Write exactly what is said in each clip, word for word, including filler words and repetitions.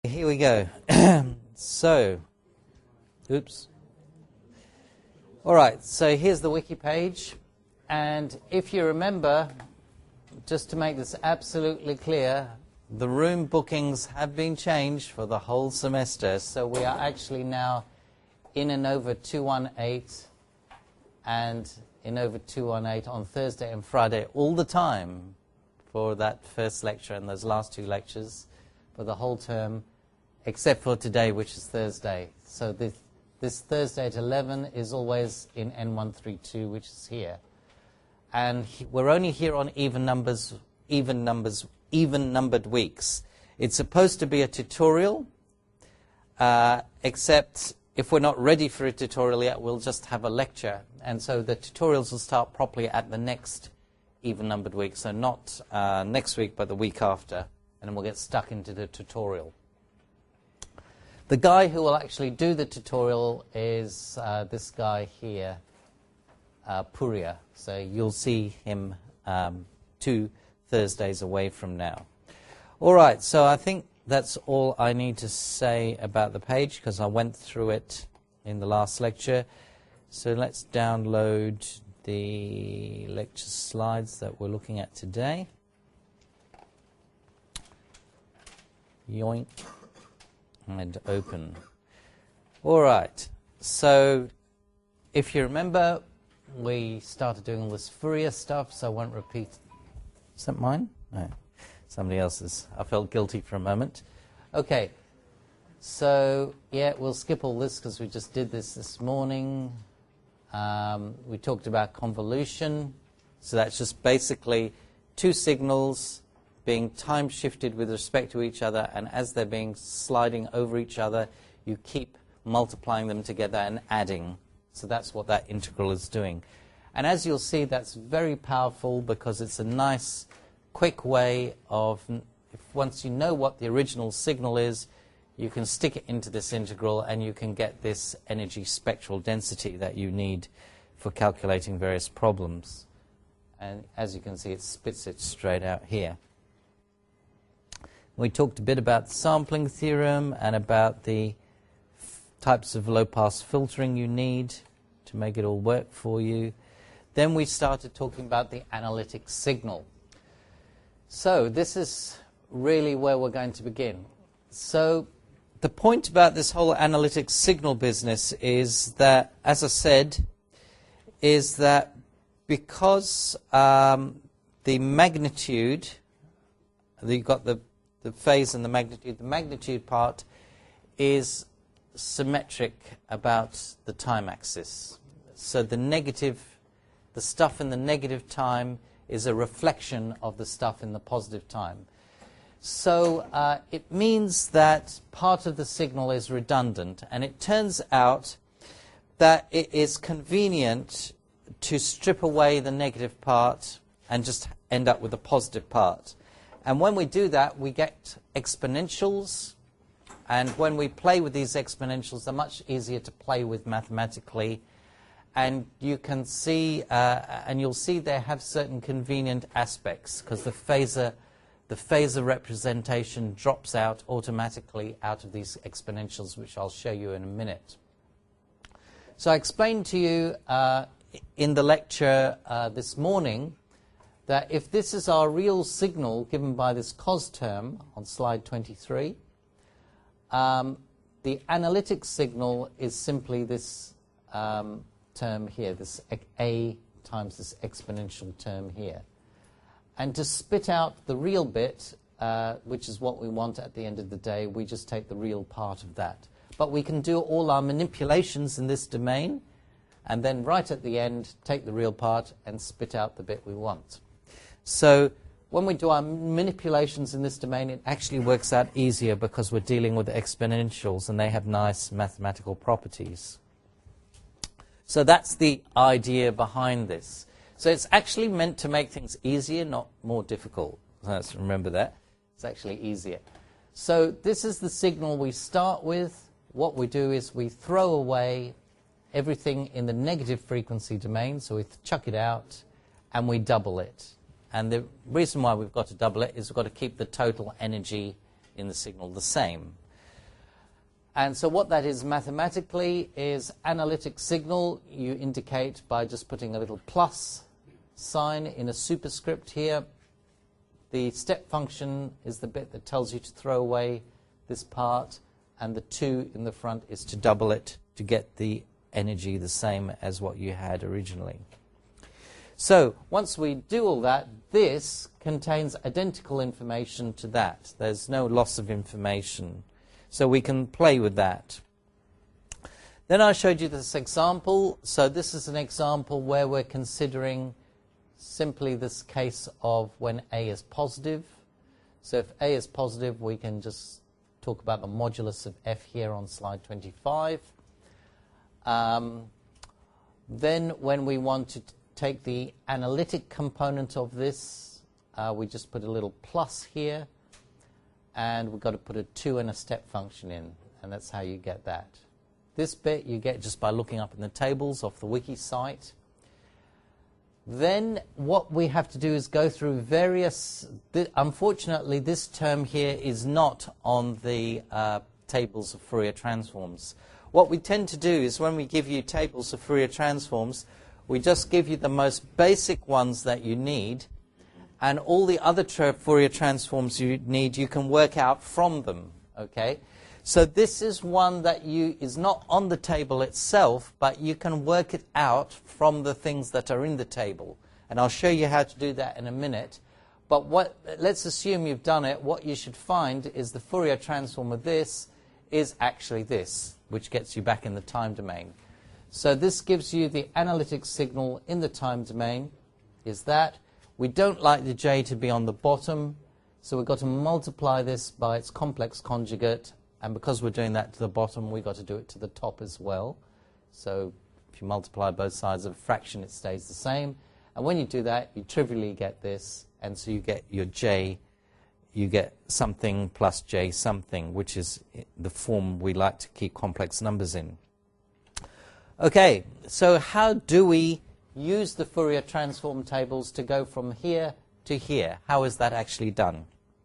here we go. So, oops. All right, so here's the wiki page. And if you remember, just to make this absolutely clear, the room bookings have been changed for the whole semester. So we are actually now in Inova two one eight and Inova two one eight on Thursday and Friday all the time for that first lecture and those last two lectures for the whole term, except for today, which is Thursday. So this, this Thursday at eleven is always in N one thirty-two, which is here. And he, we're only here on even numbers, even numbers, even numbered weeks. It's supposed to be a tutorial, uh, except if we're not ready for a tutorial yet, we'll just have a lecture. And so the tutorials will start properly at the next even numbered week. So not uh, next week, but the week after. And then we'll get stuck into the tutorial. The guy who will actually do the tutorial is uh, this guy here, uh, Puria. So you'll see him um, two Thursdays away from now. All right, so I think that's all I need to say about the page because I went through it in the last lecture. So let's download the lecture slides that we're looking at today. Yoink. And open. All right, so if you remember, we started doing all this Fourier stuff, so I won't repeat. Is that mine? No, somebody else's. I felt guilty for a moment. Okay, so yeah, we'll skip all this because we just did this this morning. Um, we talked about convolution, so that's just basically two signals being time shifted with respect to each other, and as they're being sliding over each other, you keep multiplying them together and adding. So that's what that integral is doing. And as you'll see, that's very powerful because it's a nice, quick way of, if once you know what the original signal is, you can stick it into this integral and you can get this energy spectral density that you need for calculating various problems. And as you can see, it spits it straight out here. We talked a bit about the sampling theorem and about the f- types of low-pass filtering you need to make it all work for you. Then we started talking about the analytic signal. So this is really where we're going to begin. So the point about this whole analytic signal business is that, as I said, is that because um, the magnitude, you've got the the phase and the magnitude. The magnitude part is symmetric about the time axis. So the negative, the stuff in the negative time is a reflection of the stuff in the positive time. So uh, it means that part of the signal is redundant, and it turns out that it is convenient to strip away the negative part and just end up with a positive part. And when we do that, we get exponentials. And when we play with these exponentials, they're much easier to play with mathematically. And you can see, uh, and you'll see they have certain convenient aspects, because the phasor, the phasor representation drops out automatically out of these exponentials, which I'll show you in a minute. So I explained to you uh, in the lecture uh, this morning that if this is our real signal given by this cos term on slide twenty-three, um, the analytic signal is simply this um, term here, this a times this exponential term here. And to spit out the real bit, uh, which is what we want at the end of the day, we just take the real part of that. But we can do all our manipulations in this domain, and then right at the end, take the real part and spit out the bit we want. So when we do our manipulations in this domain, it actually works out easier because we're dealing with exponentials and they have nice mathematical properties. So that's the idea behind this. So it's actually meant to make things easier, not more difficult. Let's remember that. It's actually easier. So this is the signal we start with. What we do is we throw away everything in the negative frequency domain, so we chuck it out and we double it. And the reason why we've got to double it is we've got to keep the total energy in the signal the same. And so what that is mathematically is analytic signal you indicate by just putting a little plus sign in a superscript here. The step function is the bit that tells you to throw away this part, and the two in the front is to double it to get the energy the same as what you had originally. So once we do all that, this contains identical information to that. There's no loss of information. So we can play with that. Then I showed you this example. So this is an example where we're considering simply this case of when A is positive. So if A is positive, we can just talk about the modulus of F here on slide twenty-five. Um, then when we want to take the analytic component of this, uh, we just put a little plus here, and we've got to put a two and a step function in, and that's how you get that. This bit you get just by looking up in the tables off the wiki site. Then what we have to do is go through various... Th unfortunately, this term here is not on the uh, tables of Fourier transforms. What we tend to do is when we give you tables of Fourier transforms, we just give you the most basic ones that you need, and all the other tra Fourier transforms you need, you can work out from them. Okay? So this is one that you is not on the table itself, but you can work it out from the things that are in the table. And I'll show you how to do that in a minute. But what, let's assume you've done it. What you should find is the Fourier transform of this is actually this, which gets you back in the time domain. So this gives you the analytic signal in the time domain, is that. We don't like the J to be on the bottom, so we've got to multiply this by its complex conjugate. And because we're doing that to the bottom, we've got to do it to the top as well. So if you multiply both sides of a fraction, it stays the same. And when you do that, you trivially get this. And so you get your J, you get something plus J something, which is the form we like to keep complex numbers in. Okay, so how do we use the Fourier transform tables to go from here to here? How is that actually done?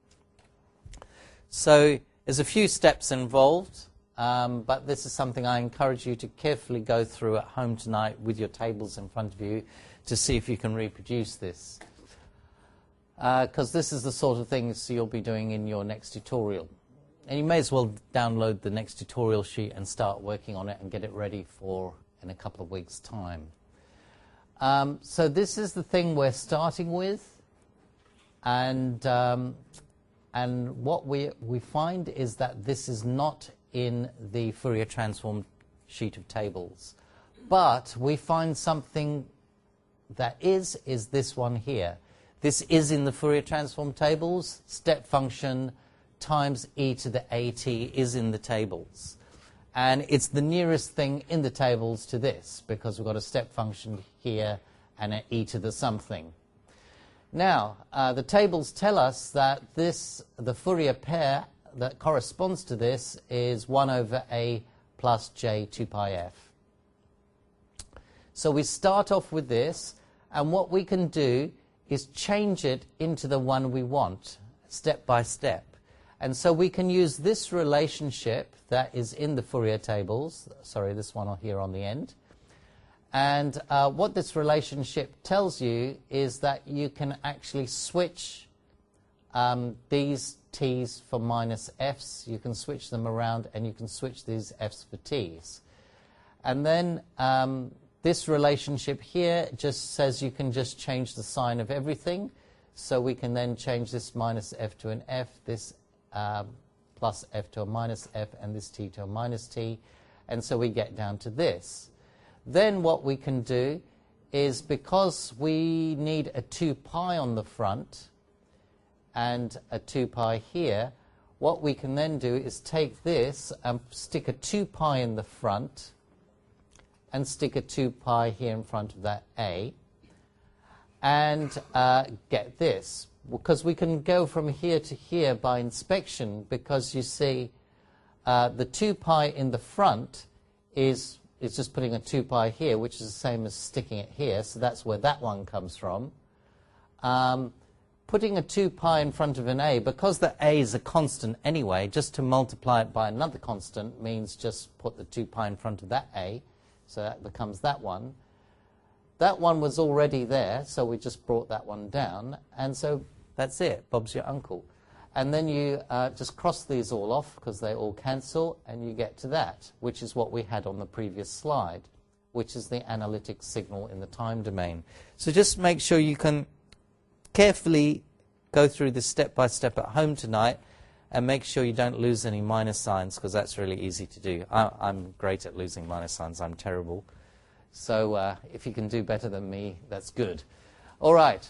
So there's a few steps involved, um, but this is something I encourage you to carefully go through at home tonight with your tables in front of you to see if you can reproduce this. Because uh, this is the sort of things you'll be doing in your next tutorial. And you may as well download the next tutorial sheet and start working on it and get it ready for in a couple of weeks' time. Um, so this is the thing we're starting with. And... Um, And what we, we find is that this is not in the Fourier transform sheet of tables. But we find something that is, is this one here. This is in the Fourier transform tables. Step function times e to the at is in the tables. And it's the nearest thing in the tables to this, because we've got a step function here and an e to the something. Now, uh, the tables tell us that this, the Fourier pair that corresponds to this is one over a plus j two pi f. So we start off with this, and what we can do is change it into the one we want, step by step. And so we can use this relationship that is in the Fourier tables, sorry, this one here on the end. And uh, what this relationship tells you is that you can actually switch um, these t's for minus f's. You can switch them around, and you can switch these f's for t's. And then um, this relationship here just says you can just change the sign of everything. So we can then change this minus f to an f, this uh, plus f to a minus f, and this t to a minus t. And so we get down to this. Then what we can do is, because we need a two pi on the front and a two pi here, what we can then do is take this and stick a two pi in the front and stick a two pi here in front of that a, and uh, get this. Because we can go from here to here by inspection, because you see uh, the two pi in the front is... It's just putting a two pi here, which is the same as sticking it here, so that's where that one comes from. Um, putting a two pi in front of an a, because the a is a constant anyway, just to multiply it by another constant means just put the two pi in front of that a, so that becomes that one. That one was already there, so we just brought that one down, and so that's it, Bob's your uncle. And then you uh, just cross these all off because they all cancel, and you get to that, which is what we had on the previous slide, which is the analytic signal in the time domain. So just make sure you can carefully go through this step by step at home tonight, and make sure you don't lose any minus signs, because that's really easy to do. I, I'm great at losing minus signs. I'm terrible. So uh, if you can do better than me, that's good. All right.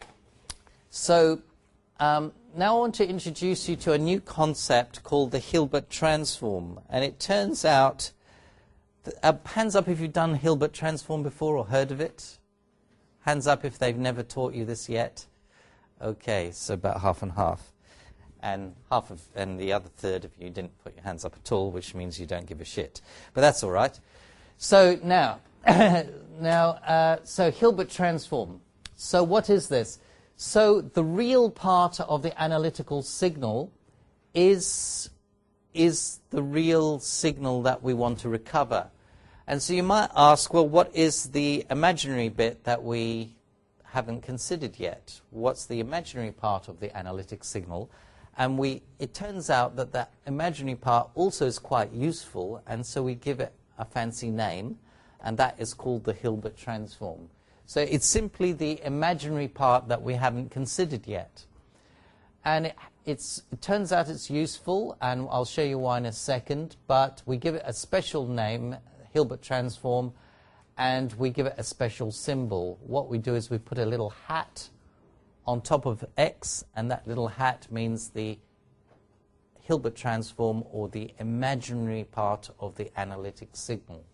So um, now I want to introduce you to a new concept called the Hilbert transform. And it turns out, that, uh, hands up if you've done Hilbert transform before or heard of it. Hands up if they've never taught you this yet. Okay, so about half and half. And half of, and the other third of you didn't put your hands up at all, which means you don't give a shit. But that's all right. So now, now, uh, so Hilbert transform. So what is this? So the real part of the analytical signal is, is the real signal that we want to recover. And so you might ask, well, what is the imaginary bit that we haven't considered yet? What's the imaginary part of the analytic signal? And we, it turns out that that imaginary part also is quite useful, and so we give it a fancy name, and that is called the Hilbert transform. So it's simply the imaginary part that we haven't considered yet. And it, it's, it turns out it's useful, and I'll show you why in a second, but we give it a special name, Hilbert transform, and we give it a special symbol. What we do is we put a little hat on top of X, and that little hat means the Hilbert transform, or the imaginary part of the analytic signal.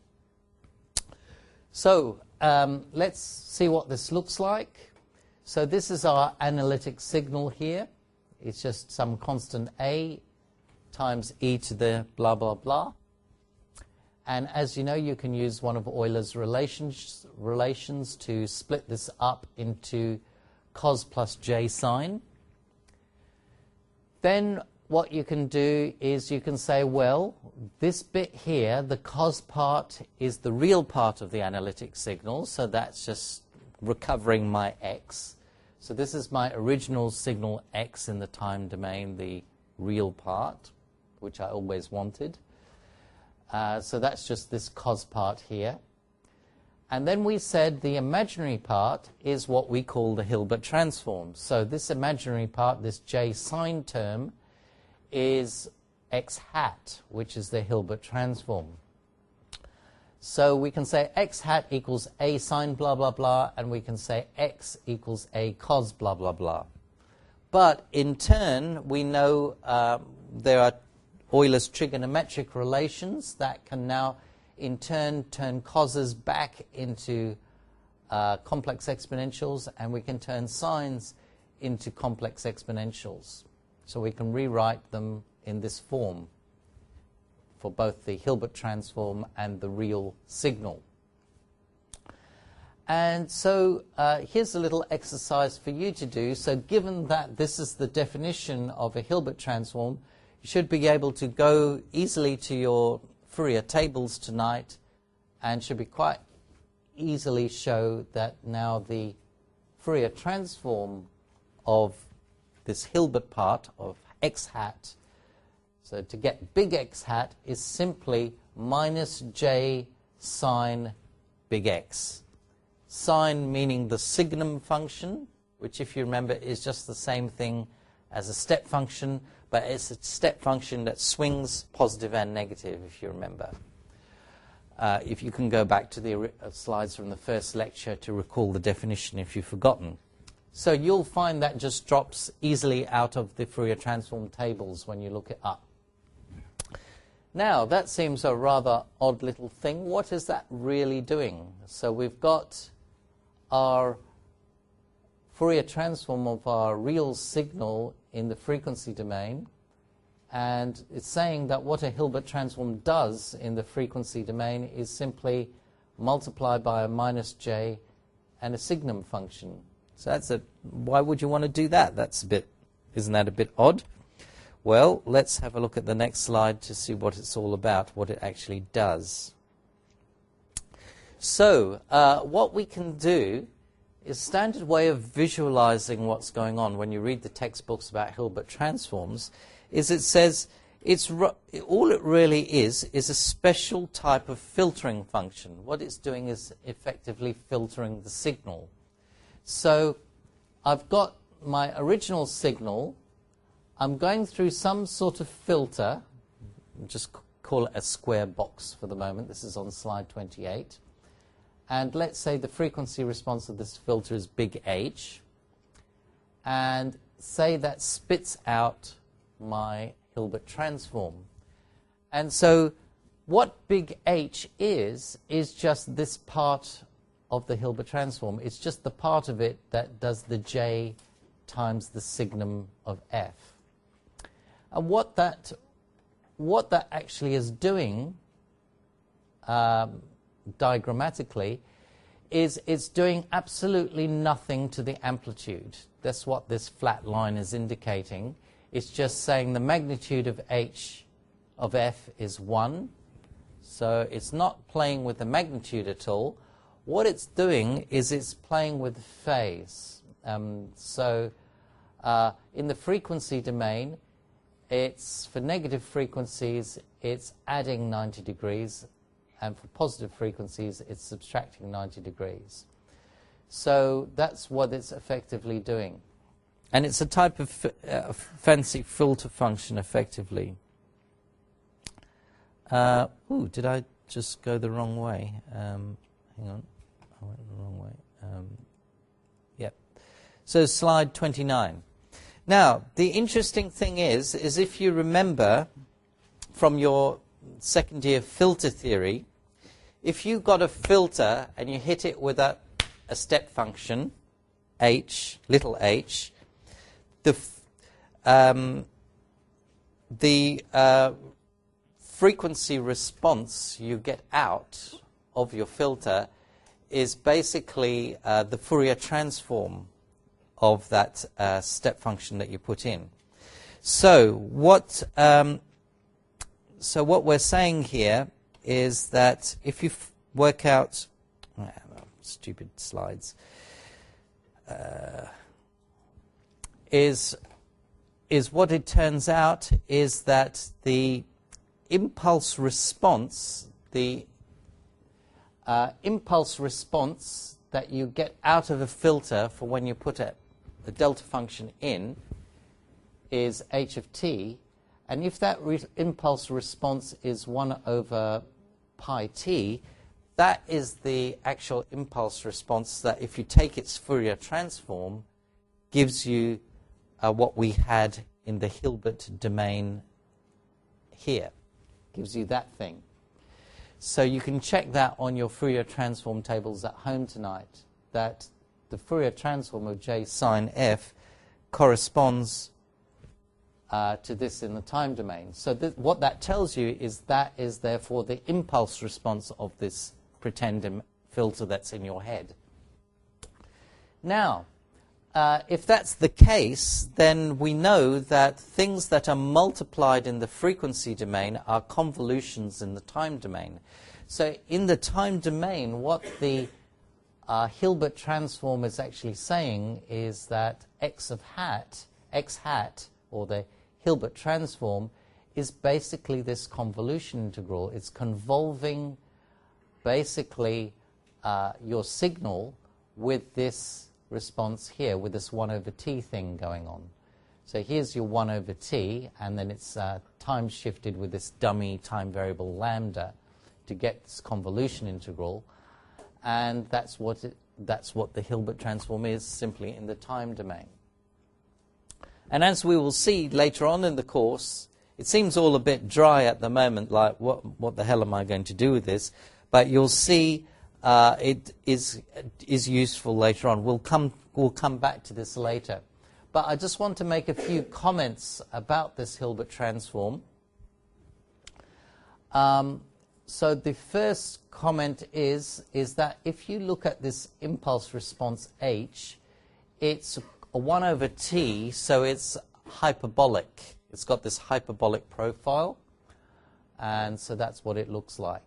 So um, let's see what this looks like. So this is our analytic signal here. It's just some constant A times e to the blah, blah, blah. And as you know, you can use one of Euler's relations, relations to split this up into cos plus j sine. Then what you can do is you can say, well, this bit here, the cos part, is the real part of the analytic signal, so that's just recovering my x. So this is my original signal x in the time domain, the real part, which I always wanted. Uh, so that's just this cos part here. And then we said the imaginary part is what we call the Hilbert transform. So this imaginary part, this j sine term, is x hat, which is the Hilbert transform. So we can say x hat equals a sine blah, blah, blah, and we can say x equals a cos blah, blah, blah. But in turn, we know uh, there are Euler's trigonometric relations that can now in turn turn causes back into uh, complex exponentials, and we can turn sines into complex exponentials. So we can rewrite them in this form for both the Hilbert transform and the real signal. And so uh, here's a little exercise for you to do. So given that this is the definition of a Hilbert transform, you should be able to go easily to your Fourier tables tonight and should be quite easily show that now the Fourier transform of this Hilbert part of x hat, so to get big X hat, is simply minus j sine big X. Sine meaning the signum function, which if you remember is just the same thing as a step function, but it's a step function that swings positive and negative, if you remember. Uh, if you can go back to the uh, slides from the first lecture to recall the definition if you've forgotten. So you'll find that just drops easily out of the Fourier transform tables when you look it up. Now, that seems a rather odd little thing. What is that really doing? So we've got our Fourier transform of our real signal in the frequency domain, and it's saying that what a Hilbert transform does in the frequency domain is simply multiply by a minus j and a signum function. So that's a why would you want to do that? That's a bit, isn't that a bit odd? Well, let's have a look at the next slide to see what it's all about, what it actually does. So, uh, what we can do is a standard way of visualizing what's going on when you read the textbooks about Hilbert transforms is it says it's all it really is is a special type of filtering function. What it's doing is effectively filtering the signal. So I've got my original signal. I'm going through some sort of filter. Just call it a square box for the moment. This is on slide twenty-eight. And let's say the frequency response of this filter is big H. And say that spits out my Hilbert transform. And so what big H is, is just this part of the Hilbert transform. It's just the part of it that does the J times the signum of F. And what that, what that actually is doing, um, diagrammatically, is it's doing absolutely nothing to the amplitude. That's what this flat line is indicating. It's just saying the magnitude of H of F is one. So it's not playing with the magnitude at all. What it's doing is it's playing with phase. Um, so uh, in the frequency domain, it's for negative frequencies, it's adding ninety degrees. And for positive frequencies, it's subtracting ninety degrees. So that's what it's effectively doing. And it's a type of uh, fancy filter function, effectively. Uh, ooh, did I just go the wrong way? Um, hang on. I went the wrong way. Um, yep. So slide twenty-nine. Now, the interesting thing is, is if you remember from your second year filter theory, if you got a filter and you hit it with a, a step function, h, little h, the, um, the uh, frequency response you get out of your filter is basically uh, the Fourier transform of that uh, step function that you put in. So what, um, so what we're saying here is that if you f work out, oh, stupid slides, uh, is, is what it turns out is that the impulse response, the uh, impulse response that you get out of a filter for when you put a, a delta function in is h of t. And if that re impulse response is one over pi t, that is the actual impulse response that, if you take its Fourier transform, gives you uh, what we had in the Hilbert domain here. Gives you that thing. So you can check that on your Fourier transform tables at home tonight, that the Fourier transform of J sine f corresponds Uh, to this in the time domain. So th what that tells you is that is therefore the impulse response of this pretend filter that's in your head. Now, uh, if that's the case, then we know that things that are multiplied in the frequency domain are convolutions in the time domain. So in the time domain, what the uh, Hilbert transform is actually saying is that x of hat, x hat, or the Hilbert transform, is basically this convolution integral. It's convolving basically uh, your signal with this response here, with this one over t thing going on. So here's your one over t, and then it's uh, time shifted with this dummy time variable lambda to get this convolution integral, and that's what it, that's what the Hilbert transform is, simply in the time domain. And as we will see later on in the course, it seems all a bit dry at the moment, like what, what the hell am I going to do with this? But you'll see uh, it is, is useful later on. We'll come, we'll come back to this later. But I just want to make a few comments about this Hilbert transform. Um, so the first comment is, is that if you look at this impulse response H, it's a one over t, so it's hyperbolic. It's got this hyperbolic profile, and so that's what it looks like.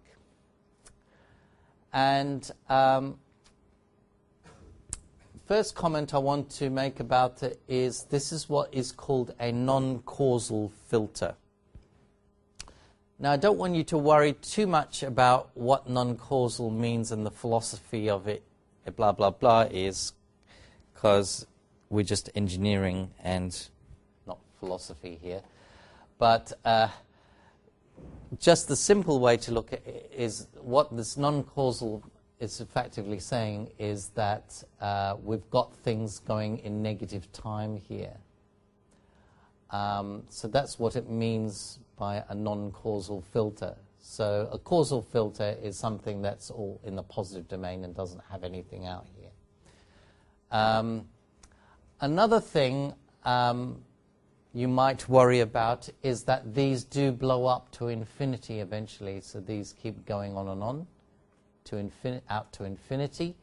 And um, first comment I want to make about it is this is what is called a non-causal filter. Now, I don't want you to worry too much about what non-causal means and the philosophy of it, blah, blah, blah, is, because we're just engineering and not philosophy here. But uh, just the simple way to look at it is what this non-causal is effectively saying is that uh, we've got things going in negative time here. Um, so that's what it means by a non-causal filter. So a causal filter is something that's all in the positive domain and doesn't have anything out here. Um, another thing um, you might worry about is that these do blow up to infinity eventually. So these keep going on and on to infin- out to infinity.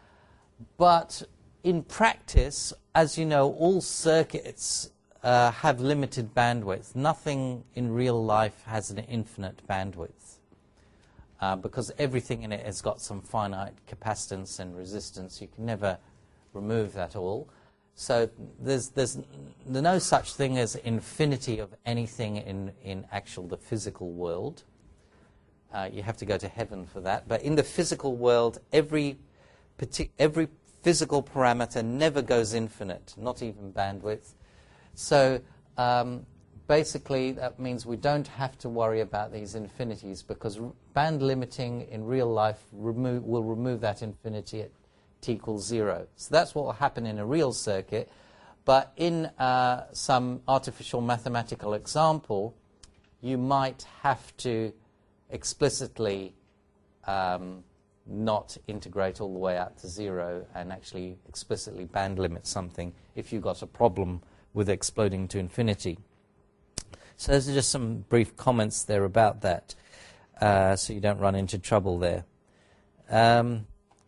But in practice, as you know, all circuits uh, have limited bandwidth. Nothing in real life has an infinite bandwidth uh, because everything in it has got some finite capacitance and resistance. You can never remove that all. So there's, there's no such thing as infinity of anything in, in actual the physical world. Uh, you have to go to heaven for that. But in the physical world, every partic- every physical parameter never goes infinite, not even bandwidth. So um, basically that means we don't have to worry about these infinities because r- band limiting in real life remo- will remove that infinity at t equals zero. So that's what will happen in a real circuit. But in uh, some artificial mathematical example, you might have to explicitly um, not integrate all the way out to zero and actually explicitly band limit something if you've got a problem with exploding to infinity. So those are just some brief comments there about that, uh, so you don't run into trouble there. Um,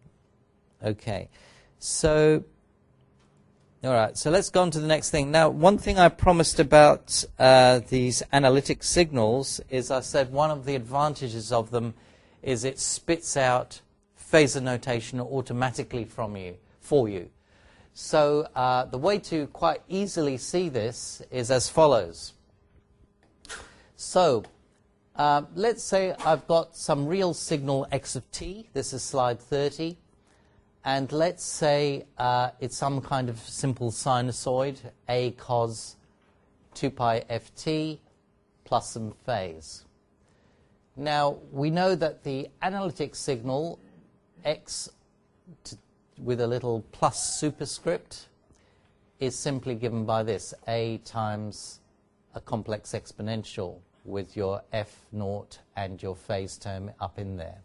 okay, so all right, so let's go on to the next thing. Now, one thing I promised about uh, these analytic signals is I said one of the advantages of them is it spits out phasor notation automatically from you, for you. So uh, the way to quite easily see this is as follows. So uh, let's say I've got some real signal x of t. This is slide thirty. And let's say uh, it's some kind of simple sinusoid, a cos two pi ft plus some phase. Now, we know that the analytic signal, x to, with a little plus superscript, is simply given by this, a times a complex exponential with your f naught and your phase term up in there.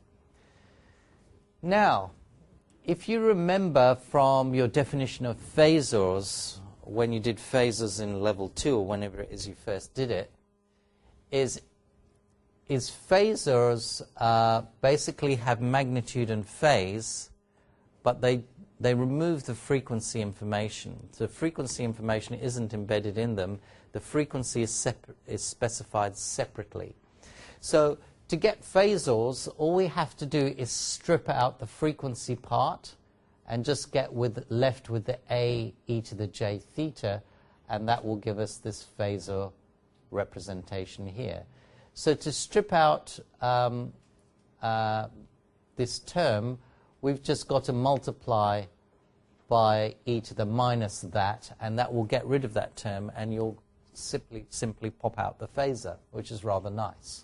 Now, if you remember from your definition of phasors, when you did phasors in level two, or whenever it is you first did it, is, is phasors uh, basically have magnitude and phase, but they, they remove the frequency information. The frequency information isn't embedded in them. The frequency is, separ- is specified separately. So to get phasors, all we have to do is strip out the frequency part and just get with, left with the a e to the j theta, and that will give us this phasor representation here. So to strip out um, uh, this term, we've just got to multiply by e to the minus that, and that will get rid of that term, and you'll simply, simply pop out the phasor, which is rather nice.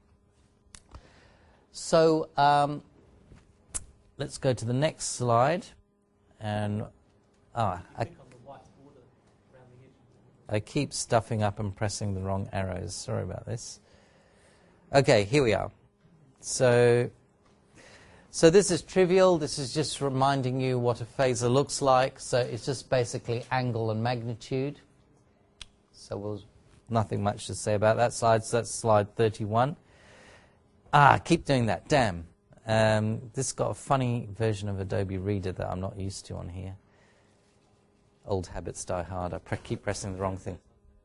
So um, let's go to the next slide. And ah, I, I keep stuffing up and pressing the wrong arrows. Sorry about this. Okay, here we are. So, so this is trivial. This is just reminding you what a phasor looks like. So it's just basically angle and magnitude. So we'll nothing much to say about that slide. So that's slide thirty-one. Ah, keep doing that. Damn. Um, this got a funny version of Adobe Reader that I'm not used to on here. Old habits die hard. I pre- keep pressing the wrong thing.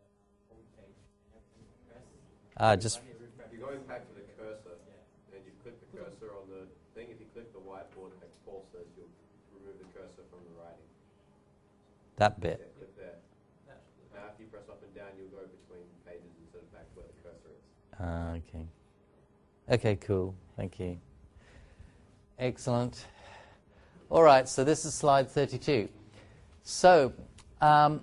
Ah, just... You're going back to the cursor, and you click the cursor on the thing. If you click the whiteboard, like Paul says, you'll remove the cursor from the writing. That bit. Yeah, click there. Now if you press up and down, you'll go between pages instead of back where the cursor is. Ah, okay. Okay, cool. Thank you. Excellent. All right, so this is slide thirty-two. So, um,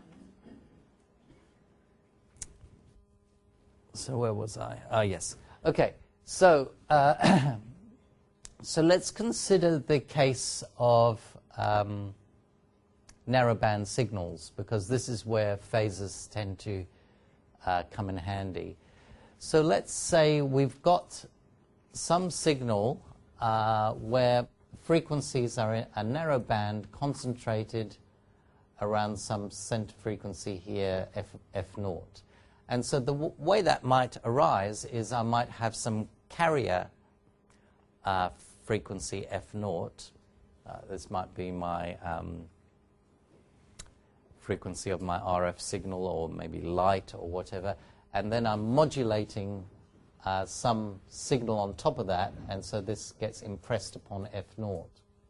so where was I? Ah, yes. Okay, so uh, so let's consider the case of um, narrowband signals, because this is where phasors tend to uh, come in handy. So let's say we've got some signal uh, where frequencies are in a narrow band concentrated around some center frequency here, f, f naught. And so the w way that might arise is I might have some carrier uh, frequency f naught. Uh, this might be my um, frequency of my R F signal, or maybe light or whatever. And then I'm modulating uh, some signal on top of that, and so this gets impressed upon f naught.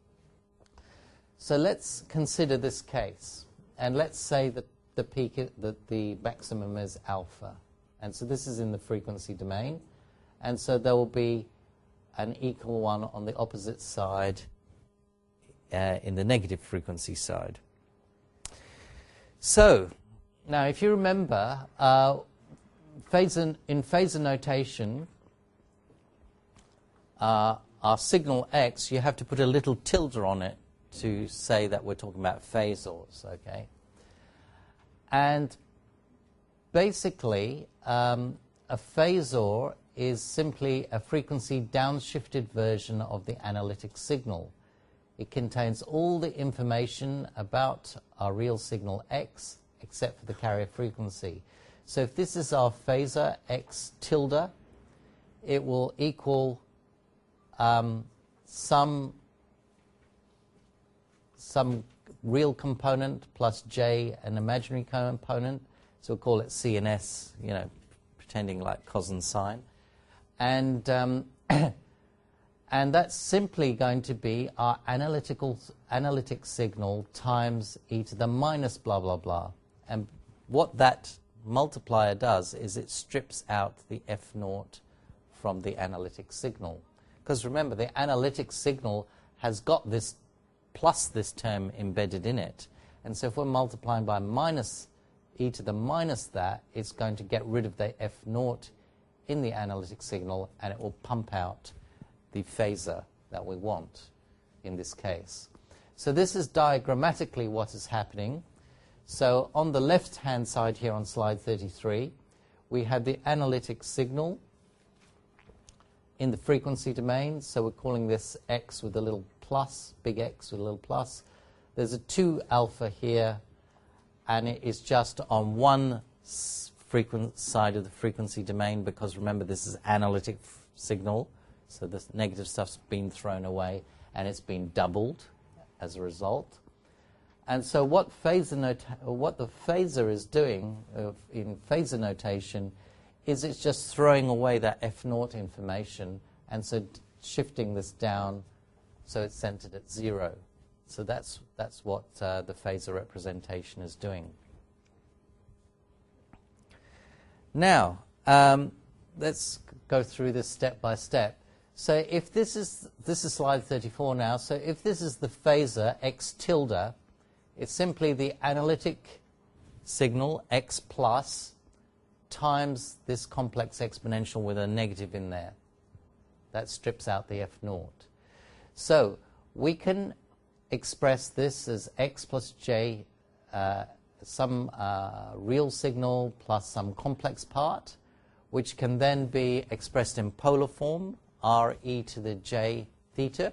So let's consider this case, and let's say that the peak, that the maximum is alpha, and so this is in the frequency domain, and so there will be an equal one on the opposite side, uh, in the negative frequency side. So now, if you remember, uh, phasor, in phasor notation, uh, our signal x, you have to put a little tilde on it to say that we're talking about phasors, okay? And basically, um, a phasor is simply a frequency downshifted version of the analytic signal. It contains all the information about our real signal x, except for the carrier frequency. So if this is our phasor x tilde, it will equal um, some some real component plus j, an imaginary component. So we'll call it C and S, you know, pretending like cos and sine. And, um, and that's simply going to be our analytical, analytic signal times e to the minus blah, blah, blah. And what that multiplier does is it strips out the f naught from the analytic signal. Because remember, the analytic signal has got this plus this term embedded in it. And so if we're multiplying by minus e to the minus that, it's going to get rid of the f naught in the analytic signal, and it will pump out the phasor that we want in this case. So this is diagrammatically what is happening. So on the left-hand side here on slide thirty-three, we have the analytic signal in the frequency domain. So we're calling this x with a little plus, big X with a little plus. There's a two alpha here, and it is just on one frequent side of the frequency domain, because remember, this is analytic f signal, so this negative stuff's been thrown away, and it's been doubled as a result. And so what phasor nota what the phasor is doing uh, in phasor notation is it's just throwing away that f naught information, and so shifting this down so it's centered at zero. So that's, that's what uh, the phasor representation is doing. Now, um, let's go through this step by step. So if this is, this is slide thirty-four now, so if this is the phasor x tilde, it's simply the analytic signal x plus times this complex exponential with a negative in there. That strips out the f naught. So we can express this as x plus j, uh, some uh, real signal plus some complex part, which can then be expressed in polar form, r e to the j theta.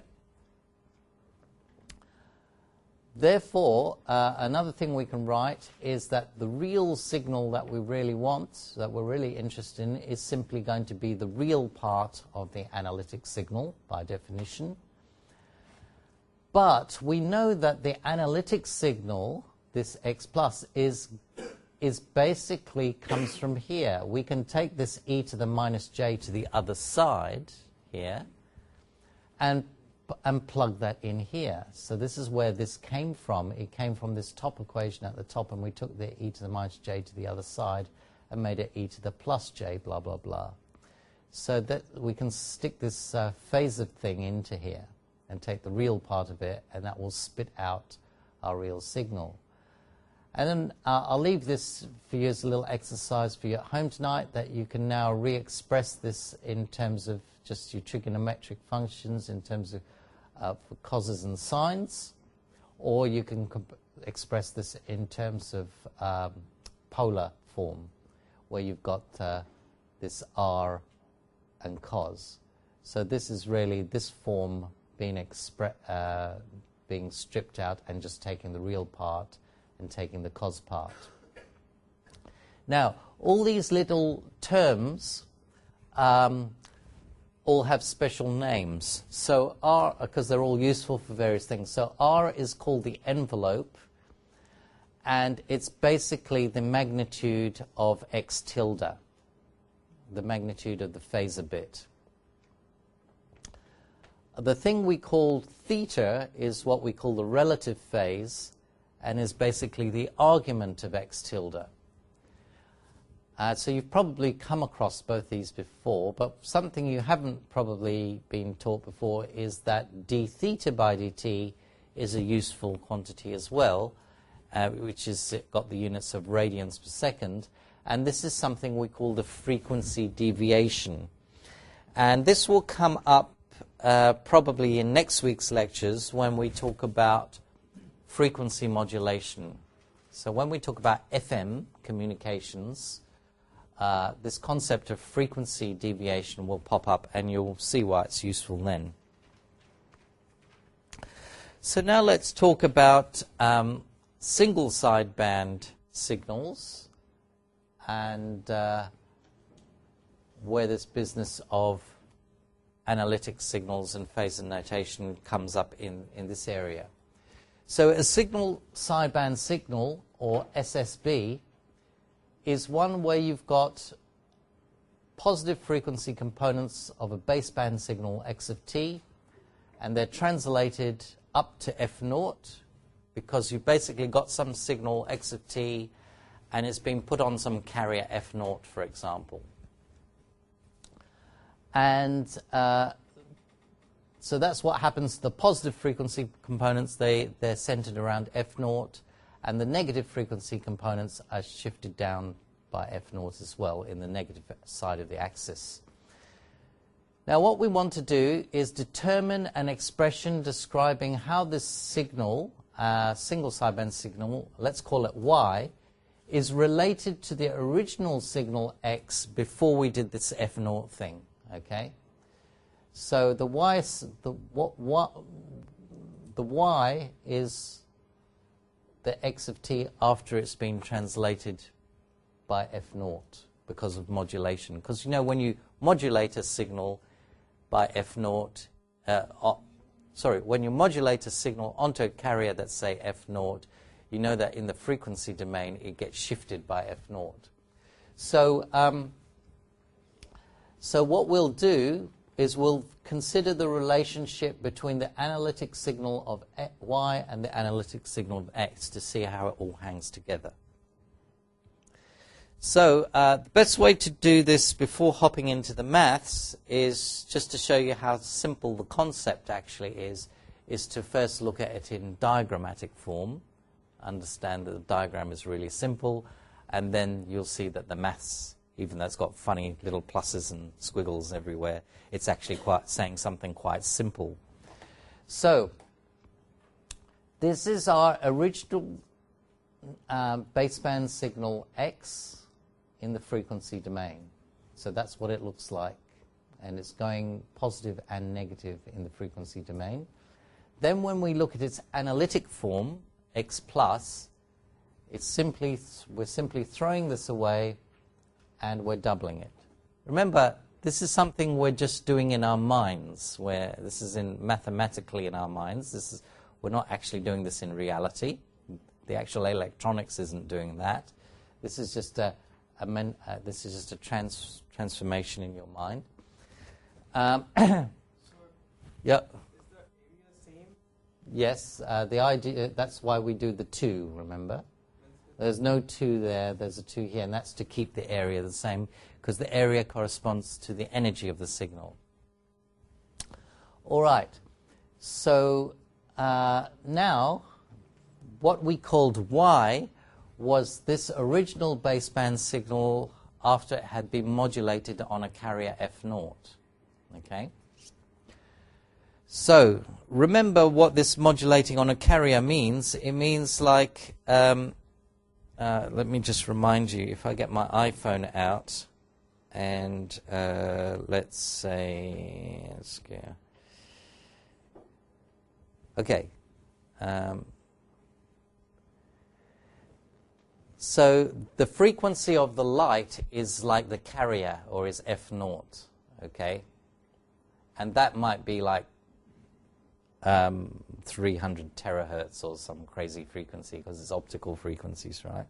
Therefore, uh, another thing we can write is that the real signal that we really want, that we're really interested in, is simply going to be the real part of the analytic signal, by definition. But we know that the analytic signal this x plus, is, is basically comes from here. We can take this e to the minus j to the other side here and, and plug that in here. So this is where this came from. It came from this top equation at the top, and we took the e to the minus j to the other side and made it e to the plus j, blah, blah, blah. So that we can stick this uh, phasor thing into here and take the real part of it, and that will spit out our real signal. And then uh, I'll leave this for you as a little exercise for you at home tonight, that you can now re-express this in terms of just your trigonometric functions, in terms of uh, for causes and sines, or you can comp express this in terms of um, polar form, where you've got uh, this r and cos. So this is really this form being, expre uh, being stripped out and just taking the real part and taking the cos part. Now, all these little terms um, all have special names. So R, because they're all useful for various things. So R is called the envelope, and it's basically the magnitude of x tilde, the magnitude of the phasor bit. The thing we call theta is what we call the relative phase, and is basically the argument of x tilde. Uh, so you've probably come across both these before, but something you haven't probably been taught before is that d theta by dt is a useful quantity as well, uh, which has got the units of radians per second, and this is something we call the frequency deviation. And this will come up uh, probably in next week's lectures when we talk about frequency modulation. So when we talk about F M communications, uh, this concept of frequency deviation will pop up, and you'll see why it's useful then. So now let's talk about um, single sideband signals, and uh, where this business of analytic signals and phasor notation comes up in, in this area. So a single sideband signal, or S S B, is one where you've got positive frequency components of a baseband signal x of t, and they're translated up to f naught, because you've basically got some signal x of t, and it's been put on some carrier f naught, for example. And uh, so that's what happens to the positive frequency components. They, they're centered around f naught, and the negative frequency components are shifted down by f naught as well in the negative side of the axis. Now what we want to do is determine an expression describing how this signal, uh, single sideband signal, let's call it y, is related to the original signal x before we did this f naught thing. Okay, so the y, the what, what, the y is the x of t after it's been translated by f naught because of modulation. Because you know when you modulate a signal by f naught, uh, uh, sorry, when you modulate a signal onto a carrier that's say f naught, you know that in the frequency domain it gets shifted by f naught. So. Um, So what we'll do is we'll consider the relationship between the analytic signal of y and the analytic signal of x to see how it all hangs together. So uh, the best way to do this before hopping into the maths is just to show you how simple the concept actually is, is to first look at it in diagrammatic form, understand that the diagram is really simple, and then you'll see that the maths, even though it's got funny little pluses and squiggles everywhere, it's actually quite saying something quite simple. So this is our original uh, baseband signal x in the frequency domain. So that's what it looks like, and it's going positive and negative in the frequency domain. Then when we look at its analytic form, x plus, it's simply we're simply throwing this away, and we're doubling it. Remember, this is something we're just doing in our minds, where this is in mathematically in our minds. This is, we're not actually doing this in reality. The actual electronics isn't doing that. This is just a, a men, uh, this is just a trans, transformation in your mind. Um, So, yeah. is the area same? Yes. Uh, the idea. That's why we do the two. Remember, there's no two there. There's a two here, and that's to keep the area the same, because the area corresponds to the energy of the signal. All right. So uh, now, what we called Y was this original baseband signal after it had been modulated on a carrier F naught. Okay. So remember what this modulating on a carrier means. It means like, um, uh, let me just remind you, if I get my iPhone out and uh, let's say, let's go. Okay. Um, so the frequency of the light is like the carrier, or is F naught, okay? And that might be like um, three hundred terahertz or some crazy frequency, because it's optical frequencies, right?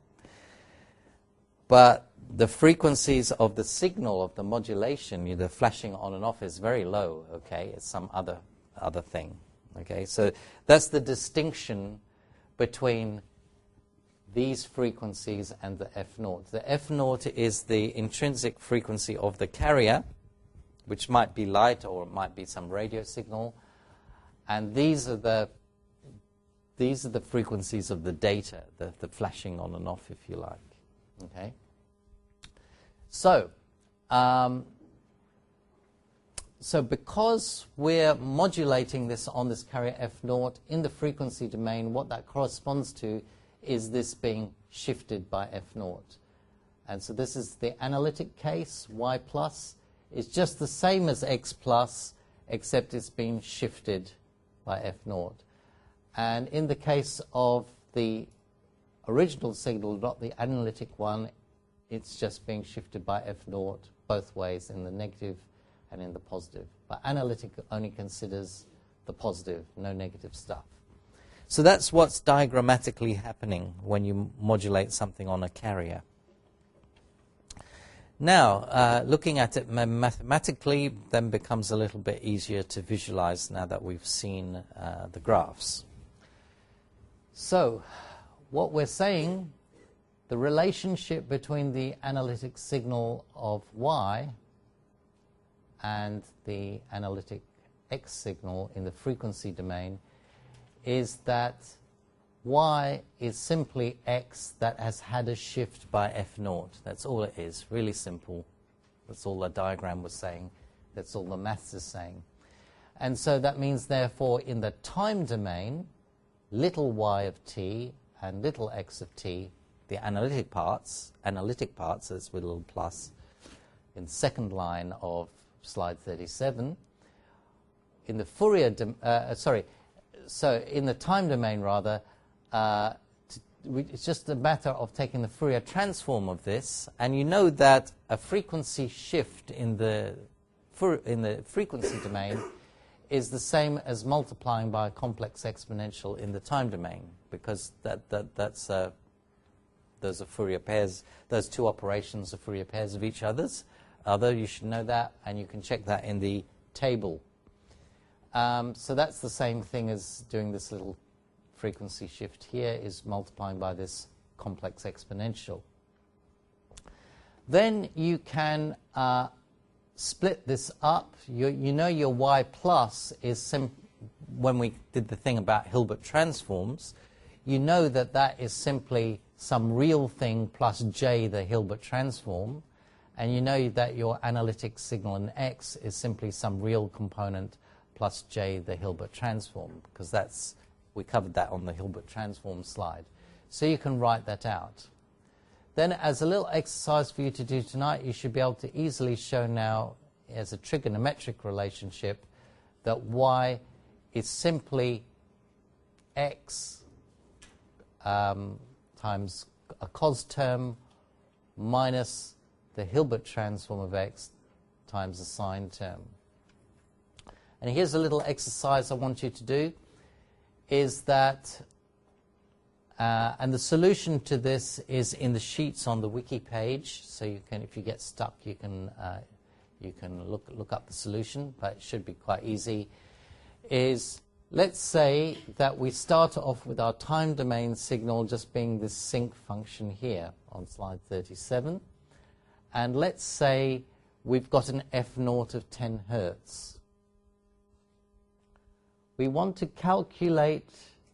But the frequencies of the signal, of the modulation, the flashing on and off, is very low, okay? It's some other other thing. Okay, so that's the distinction between these frequencies and the F naught. The F naught is the intrinsic frequency of the carrier, which might be light or it might be some radio signal, and these are the these are the frequencies of the data, the, the flashing on and off, if you like. Okay. So. Um, So because we're modulating this on this carrier F naught in the frequency domain, what that corresponds to is this being shifted by F naught. And so this is the analytic case. Y plus is just the same as X plus, except it's been shifted by F naught. And in the case of the original signal, not the analytic one, it's just being shifted by F naught both ways, in the negative and in the positive. But analytic only considers the positive, no negative stuff. So that's what's diagrammatically happening when you modulate something on a carrier. Now, uh, looking at it mathematically then becomes a little bit easier to visualize now that we've seen uh, the graphs. So, what we're saying, the relationship between the analytic signal of Y and the analytic X signal in the frequency domain is that Y is simply X that has had a shift by F naught. That's all it is, really simple. That's all the diagram was saying. That's all the maths is saying. And so that means, therefore, in the time domain, little y of t and little x of t, the analytic parts, analytic parts, as with a little plus, in the second line of slide thirty-seven, in the Fourier, uh, sorry, so in the time domain rather, uh, to, we, it's just a matter of taking the Fourier transform of this, and you know that a frequency shift in the in the frequency domain is the same as multiplying by a complex exponential in the time domain, because that that that's uh, those are Fourier pairs. Those two operations are Fourier pairs of each other's. Other, you should know that, and you can check that in the table. Um, so that's the same thing as doing this little frequency shift here, is multiplying by this complex exponential. Then you can uh, split this up. You, you know your y plus is, sim when we did the thing about Hilbert transforms, you know that that is simply some real thing plus j, the Hilbert transform. And you know that your analytic signal in X is simply some real component plus j, the Hilbert transform, because that's, we covered that on the Hilbert transform slide. So you can write that out. Then, as a little exercise for you to do tonight, you should be able to easily show now, as a trigonometric relationship, that y is simply x um, times a cos term minus the Hilbert transform of x times the sine term. And here's a little exercise I want you to do, is that Uh, and the solution to this is in the sheets on the wiki page. So you can, if you get stuck, you can uh, you can look look up the solution, but it should be quite easy. Is let's say that we start off with our time domain signal just being this sync function here on slide thirty-seven, and let's say we've got an f naught of ten hertz. We want to calculate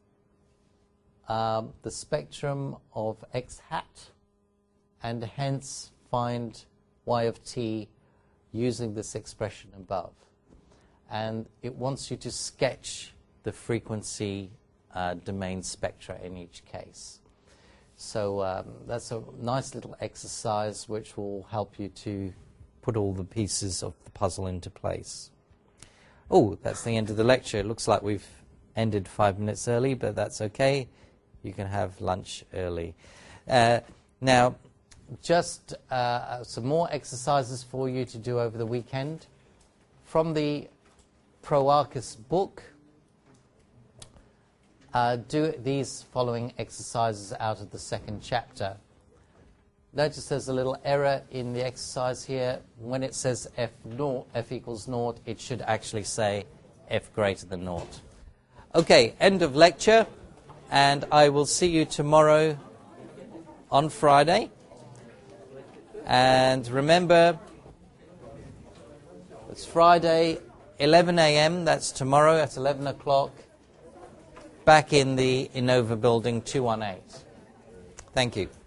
Um, the spectrum of x hat, and hence find y of t using this expression above. And it wants you to sketch the frequency uh, domain spectra in each case. So um, that's a nice little exercise which will help you to put all the pieces of the puzzle into place. Oh, that's the end of the lecture. It looks like we've ended five minutes early, but that's okay. You can have lunch early. Uh, now, just uh, some more exercises for you to do over the weekend. From the ProArcus book, uh, do these following exercises out of the second chapter. Notice there's a little error in the exercise here. When it says f, naught, f equals naught, it should actually say f greater than naught. Okay, end of lecture. And I will see you tomorrow on Friday. And remember, it's Friday, eleven a.m. That's tomorrow at eleven o'clock. Back in the Innova building, two one eight. Thank you.